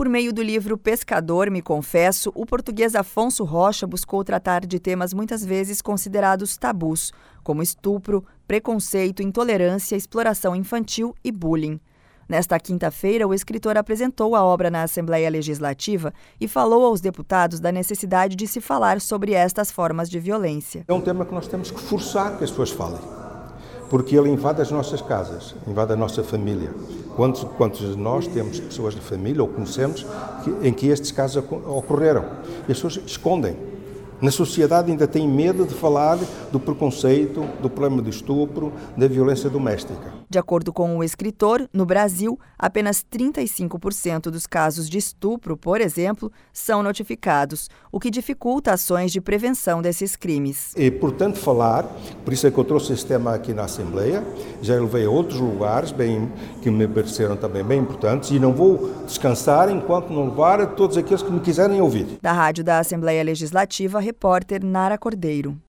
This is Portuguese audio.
Por meio do livro Pescador, Me Confesso, o português Afonso Rocha buscou tratar de temas muitas vezes considerados tabus, como estupro, preconceito, intolerância, exploração infantil e bullying. Nesta quinta-feira, o escritor apresentou a obra na Assembleia Legislativa e falou aos deputados da necessidade de se falar sobre estas formas de violência. É um tema que nós temos que forçar que as pessoas falem, porque ele invade as nossas casas, invade a nossa família. Quantos de nós temos pessoas da família ou conhecemos em que estes casos ocorreram? E as pessoas escondem. Na sociedade ainda tem medo de falar do preconceito, do problema do estupro, da violência doméstica. De acordo com o escritor, no Brasil, apenas 35% dos casos de estupro, por exemplo, são notificados, o que dificulta ações de prevenção desses crimes. E, portanto, falar, por isso é que eu trouxe esse tema aqui na Assembleia, já levei a outros lugares que me pareceram também bem importantes e não vou descansar enquanto não levar a todos aqueles que me quiserem ouvir. Da Rádio da Assembleia Legislativa, repórter Nara Cordeiro.